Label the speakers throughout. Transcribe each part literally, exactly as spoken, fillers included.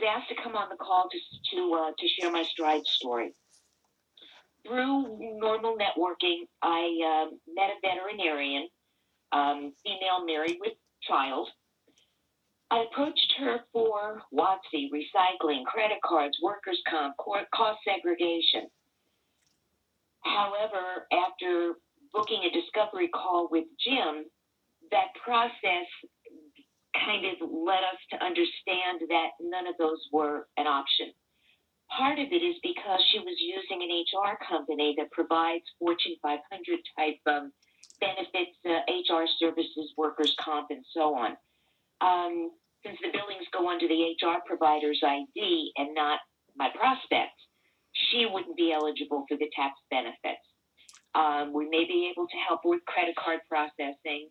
Speaker 1: asked to come on the call to to uh, to share my Stride story. Through normal networking, I uh, met a veterinarian, um, female married with child. I approached her for WOTC, recycling, credit cards, workers' comp, cost segregation. However, after booking a discovery call with Jim, that process kind of led us to understand that none of those were an option. Part of it is because she was using an H R company that provides Fortune five hundred type um, benefits, uh, H R services, workers' comp, and so on. Um, since the billings go under the H R provider's I D and not my prospect, she wouldn't be eligible for the tax benefits. Um, we may be able to help with credit card processing.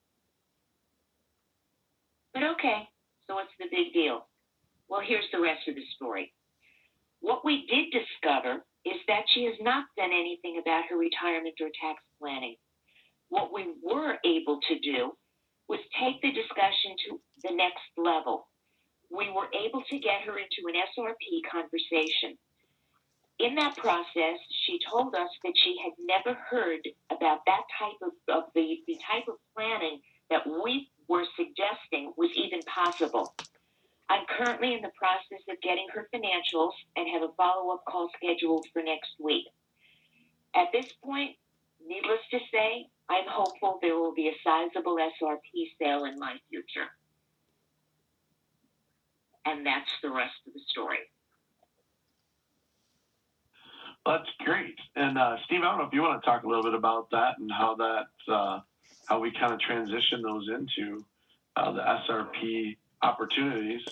Speaker 1: But okay, so what's the big deal? Well, here's the rest of the story. What we did discover is that she has not done anything about her retirement or tax planning. What we were able to do was take the discussion to the next level. We were able to get her into an S R P conversation. In that process, she told us that she had never heard about that type of, of the, the type of planning that we were suggesting was even possible. I'm currently in the process of getting her financials and have a follow-up call scheduled for next week. At this point, needless to say, I'm hopeful there will be a sizable S R P sale in my future. And that's the rest of the story.
Speaker 2: That's great. And uh, Steve, I don't know if you want to talk a little bit about that and how that, uh, how we kind of transition those into uh, the S R P opportunities.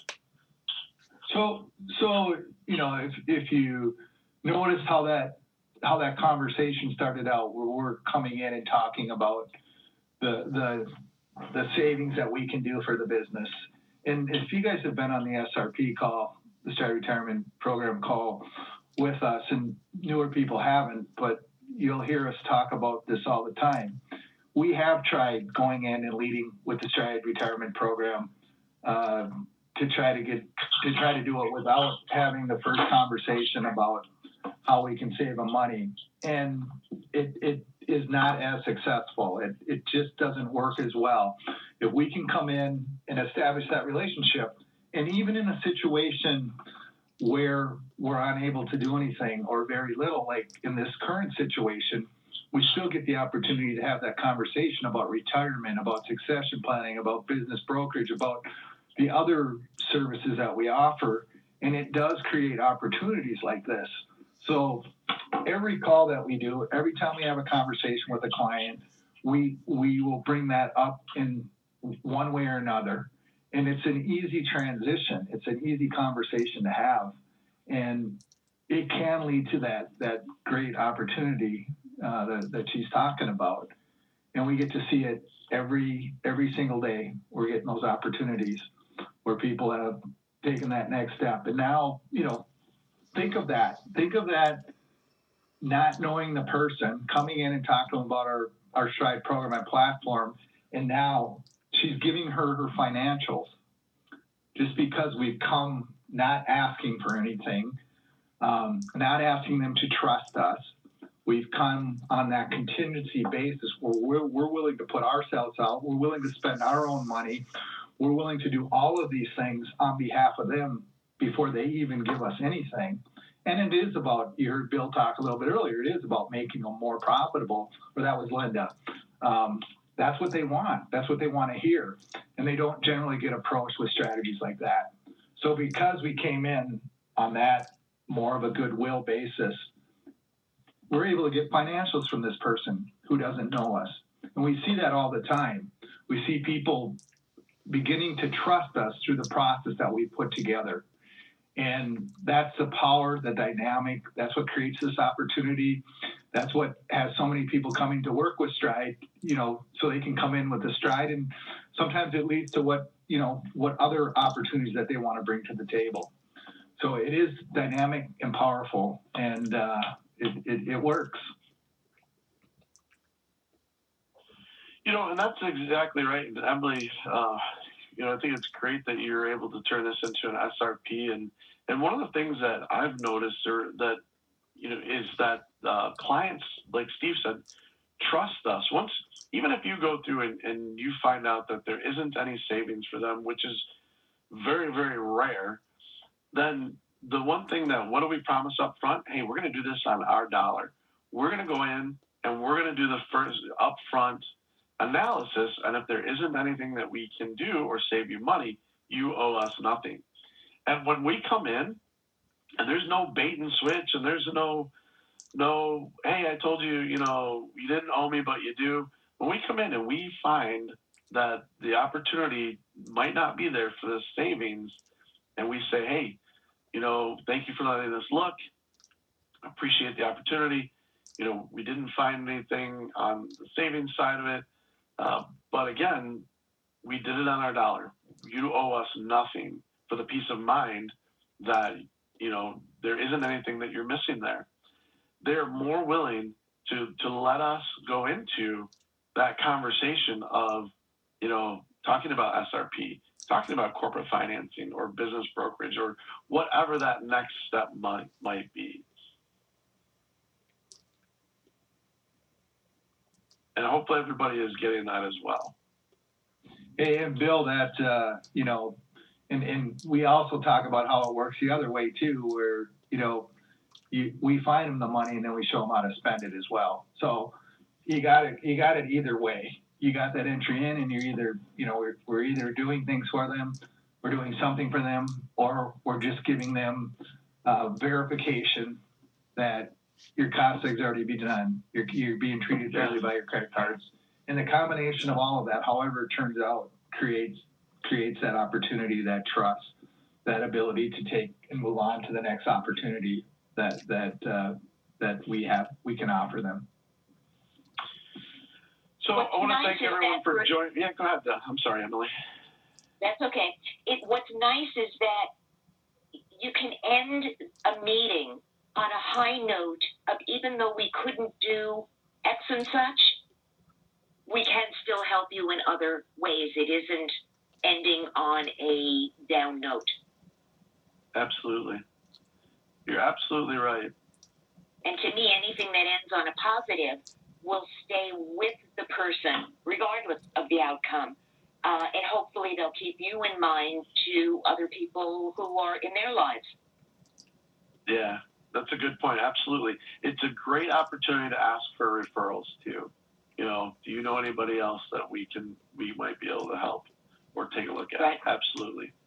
Speaker 3: So, so you know, if if you notice how that how that conversation started out, where we're coming in and talking about the the the savings that we can do for the business, and if you guys have been on the S R P call, the Stride Retirement Program call with us, and newer people haven't, but you'll hear us talk about this all the time. We have tried going in and leading with the Stride Retirement Program uh, to try to get to try to do it without having the first conversation about how we can save them money, and it it is not as successful. It it just doesn't work as well. If we can come in and establish that relationship, and even in a situation where we're unable to do anything or very little, like in this current situation, we still get the opportunity to have that conversation about retirement, about succession planning, about business brokerage, about the other services that we offer. And it does create opportunities like this. So every call that we do, every time we have a conversation with a client, we we will bring that up in one way or another. And it's an easy transition. It's an easy conversation to have. And it can lead to that that great opportunity uh, that, that she's talking about. And we get to see it every every single day. We're getting those opportunities where people have taken that next step. And now, you know, think of that. Think of that not knowing the person, coming in and talking to them about our, our Stride program and platform, and now she's giving her her financials just because we've come not asking for anything, um, not asking them to trust us. We've come on that contingency basis where we're, we're willing to put ourselves out. We're willing to spend our own money. We're willing to do all of these things on behalf of them before they even give us anything. And it is about, you heard Bill talk a little bit earlier, it is about making them more profitable, or that was Linda. Um, That's what they want. That's what they want to hear. And they don't generally get approached with strategies like that. So because we came in on that more of a goodwill basis, we're able to get financials from this person who doesn't know us. And we see that all the time. We see people beginning to trust us through the process that we put together. And that's the power, the dynamic. That's what creates this opportunity. That's what has so many people coming to work with Stride, you know, so they can come in with the Stride. And sometimes it leads to what, you know, what other opportunities that they want to bring to the table. So it is dynamic and powerful, and uh, it, it, it works.
Speaker 2: You know, and that's exactly right, Emily. Uh, you know, I think it's great that you're able to turn this into an S R P. And, and one of the things that I've noticed or that, you know, is that uh, clients, like Steve said, trust us. Once, even if you go through and, and you find out that there isn't any savings for them, which is very, very rare, then the one thing that, what do we promise up front? Hey, we're going to do this on our dollar. We're going to go in and we're going to do the first upfront analysis. And if there isn't anything that we can do or save you money, you owe us nothing. And when we come in and there's no bait and switch and there's no, no, hey, I told you, you know, you didn't owe me, but you do. When we come in and we find that the opportunity might not be there for the savings, and we say, hey, you know, thank you for letting us look. Appreciate the opportunity. You know, we didn't find anything on the savings side of it. Uh, but again, we did it on our dollar. You owe us nothing for the peace of mind that, you know, there isn't anything that you're missing there. They're more willing to, to let us go into that conversation of, you know, talking about S R P, talking about corporate financing or business brokerage or whatever that next step might, might be. And hopefully everybody is getting that as well.
Speaker 3: Hey, and Bill, that, uh, you know, and, and we also talk about how it works the other way too, where, you know, you, we find them the money and then we show them how to spend it as well. So you got it, you got it either way. You got that entry in and you're either, you know, we're, we're either doing things for them, we're doing something for them, or we're just giving them uh, verification that your cost has already been done. You're, you're being treated fairly by your credit cards. And the combination of all of that, however it turns out, creates creates that opportunity, that trust, that ability to take and move on to the next opportunity that that uh, that we have we can offer them.
Speaker 2: So
Speaker 1: What's
Speaker 2: I want
Speaker 1: nice
Speaker 2: to thank
Speaker 1: is
Speaker 2: everyone
Speaker 1: that
Speaker 2: for
Speaker 1: we're-
Speaker 2: joining. Yeah, go ahead. Uh, I'm sorry, Emily.
Speaker 1: That's okay. It, what's nice is that you can end a meeting on a high note of, even though we couldn't do X and such, we can still help you in other ways. It isn't ending on a down note.
Speaker 2: Absolutely. You're absolutely right.
Speaker 1: And to me, anything that ends on a positive will stay with the person, regardless of the outcome. Uh, and hopefully they'll keep you in mind to other people who are in their lives.
Speaker 2: Yeah, that's a good point. Absolutely. It's a great opportunity to ask for referrals too. You know, do you know anybody else that we can, we might be able to help or take a look at?
Speaker 1: Right.
Speaker 2: Absolutely.